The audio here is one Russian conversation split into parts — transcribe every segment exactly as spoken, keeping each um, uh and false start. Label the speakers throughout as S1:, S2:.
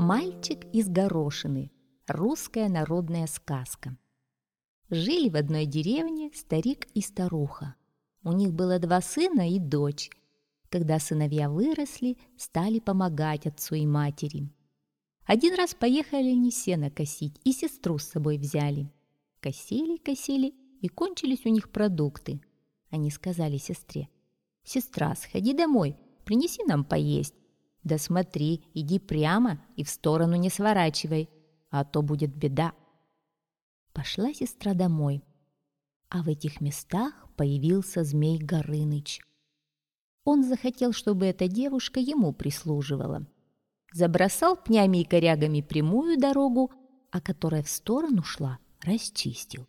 S1: Мальчик из горошины. Русская народная сказка. Жили в одной деревне старик и старуха. У них было два сына и дочь. Когда сыновья выросли, стали помогать отцу и матери. Один раз поехали они сено косить и сестру с собой взяли. Косили, косили, и кончились у них продукты. Они сказали сестре: «Сестра, сходи домой, принеси нам поесть. Да смотри, иди прямо и в сторону не сворачивай, а то будет беда». Пошла сестра домой, а в этих местах появился Змей Горыныч. Он захотел, чтобы эта девушка ему прислуживала. Забросал пнями и корягами прямую дорогу, а которая в сторону шла, расчистил.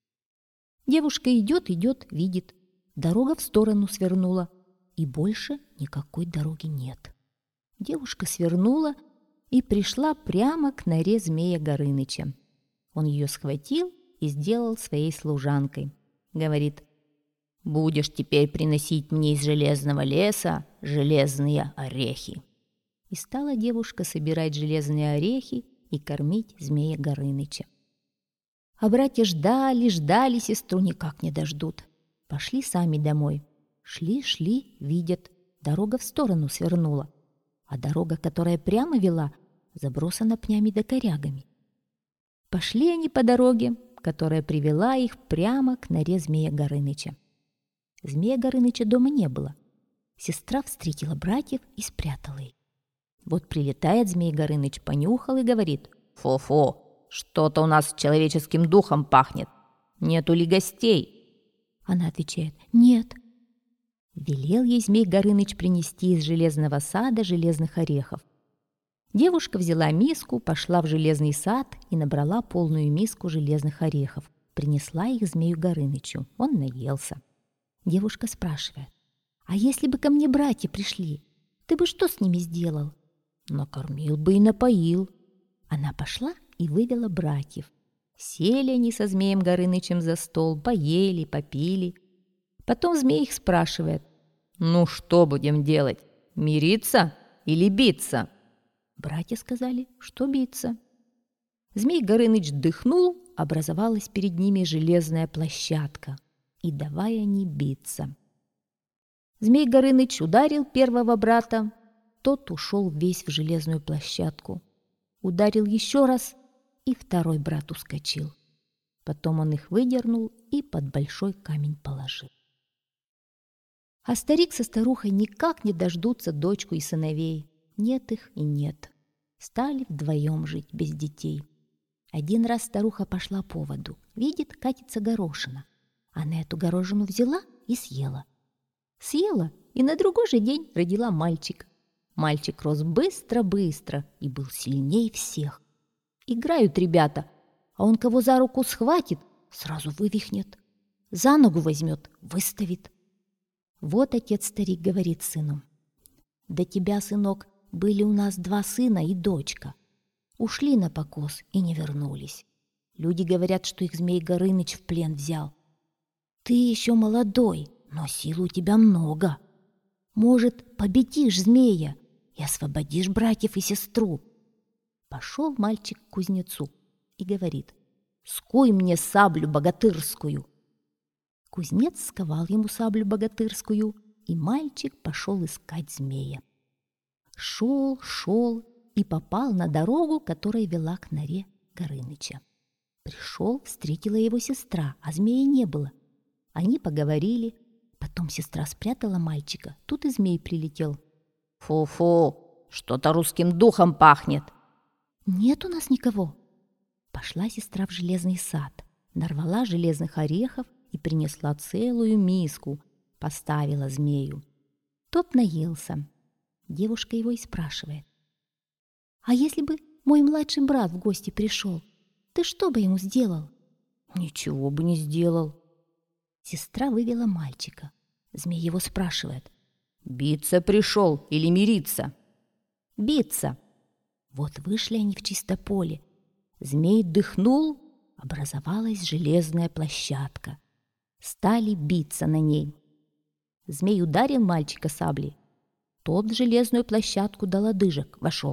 S1: Девушка идет, идет, видит, дорога в сторону свернула, и больше никакой дороги нет. Девушка свернула и пришла прямо к норе Змея Горыныча. Он ее схватил и сделал своей служанкой. Говорит: «Будешь теперь приносить мне из железного леса железные орехи». И стала девушка собирать железные орехи и кормить Змея Горыныча. А братья ждали, ждали сестру, никак не дождут. Пошли сами домой. Шли, шли, видят, дорога в сторону свернула, а дорога, которая прямо вела, забросана пнями да корягами. Пошли они по дороге, которая привела их прямо к норе Змея Горыныча. Змея Горыныча дома не было. Сестра встретила братьев и спрятала их. Вот прилетает Змей Горыныч, понюхал и говорит: «Фу-фу, что-то у нас человеческим духом пахнет. Нету ли гостей?» Она отвечает: «Нет». Велел ей Змей Горыныч принести из железного сада железных орехов. Девушка взяла миску, пошла в железный сад и набрала полную миску железных орехов. Принесла их Змею Горынычу. Он наелся. Девушка спрашивает: «А если бы ко мне братья пришли, ты бы что с ними сделал?» «Накормил бы и напоил». Она пошла и вывела братьев. Сели они со Змеем Горынычем за стол, поели, попили. Потом Змей их спрашивает: «Ну что будем делать? Мириться или биться?» Братья сказали, что биться. Змей Горыныч дыхнул, образовалась перед ними железная площадка, и давай они биться. Змей Горыныч ударил первого брата, тот ушел весь в железную площадку. Ударил еще раз, и второй брат ускочил. Потом он их выдернул и под большой камень положил. А старик со старухой никак не дождутся дочку и сыновей. Нет их и нет. Стали вдвоем жить без детей. Один раз старуха пошла по воду. Видит, катится горошина. Она эту горошину взяла и съела. Съела, и на другой же день родила мальчик. Мальчик рос быстро-быстро и был сильней всех. Играют ребята, а он кого за руку схватит, сразу вывихнет. За ногу возьмет, выставит. Вот отец-старик говорит сыну: «До тебя, сынок, были у нас два сына и дочка. Ушли на покос и не вернулись. Люди говорят, что их Змей Горыныч в плен взял. Ты еще молодой, но сил у тебя много. Может, победишь змея и освободишь братьев и сестру?» Пошел мальчик к кузнецу и говорит: «Скуй мне саблю богатырскую». Кузнец сковал ему саблю богатырскую, и мальчик пошел искать змея. Шел, шел и попал на дорогу, которая вела к норе Горыныча. Пришел, встретила его сестра, а змея не было. Они поговорили, потом сестра спрятала мальчика, тут и змей прилетел. «Фу-фу, что-то русским духом пахнет». «Нет у нас никого». Пошла сестра в железный сад, нарвала железных орехов и принесла целую миску, поставила змею. Тот наелся. Девушка его и спрашивает: «А если бы мой младший брат в гости пришел, ты что бы ему сделал?» «Ничего бы не сделал». Сестра вывела мальчика. Змей его спрашивает: «Биться пришел или мириться?» «Биться». Вот вышли они в чисто поле. Змей дыхнул, образовалась железная площадка. Стали биться на ней. Змей ударил мальчика саблей. Тот в железную площадку до лодыжек вошел.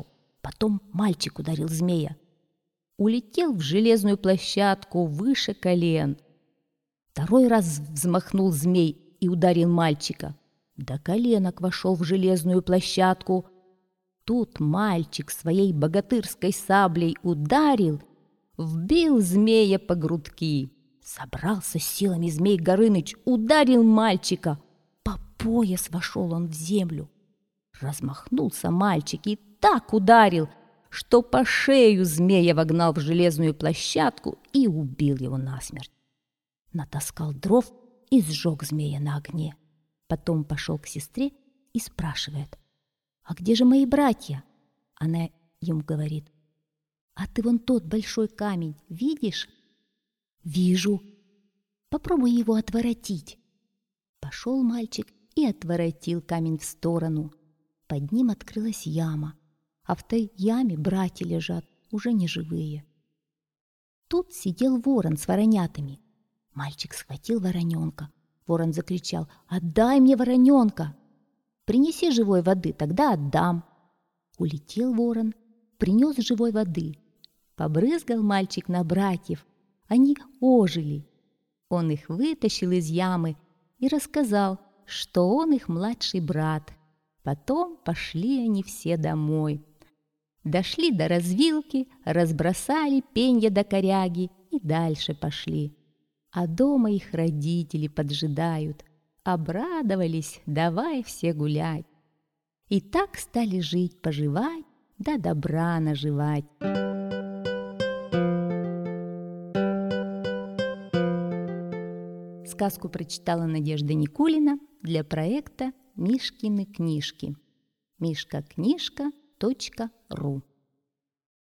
S1: Потом мальчик ударил змея. Улетел в железную площадку выше колен. Второй раз взмахнул змей и ударил мальчика. До коленок вошел в железную площадку. Тут мальчик своей богатырской саблей ударил, вбил змея по грудки. Собрался с силами змей Горыныч, ударил мальчика. По пояс вошел он в землю. Размахнулся мальчик и так ударил, что по шею змея вогнал в железную площадку и убил его насмерть. Натаскал дров и сжег змея на огне. Потом пошел к сестре и спрашивает: «А где же мои братья?» Она ему говорит: «А ты вон тот большой камень видишь?» «Вижу. Попробуй его отворотить». Пошел мальчик и отворотил камень в сторону. Под ним открылась яма, а в той яме братья лежат, уже не живые. Тут сидел ворон с воронятами. Мальчик схватил вороненка. Ворон закричал: «Отдай мне вороненка! Принеси живой воды, тогда отдам». Улетел ворон, принес живой воды. Побрызгал мальчик на братьев. Они ожили. Он их вытащил из ямы и рассказал, что он их младший брат. Потом пошли они все домой. Дошли до развилки, разбросали пенья до коряги и дальше пошли. А дома их родители поджидают. Обрадовались, давай все гулять. И так стали жить-поживать, да добра наживать. Сказку прочитала Надежда Никулина для проекта «Мишкины книжки». мишка книжка точка ру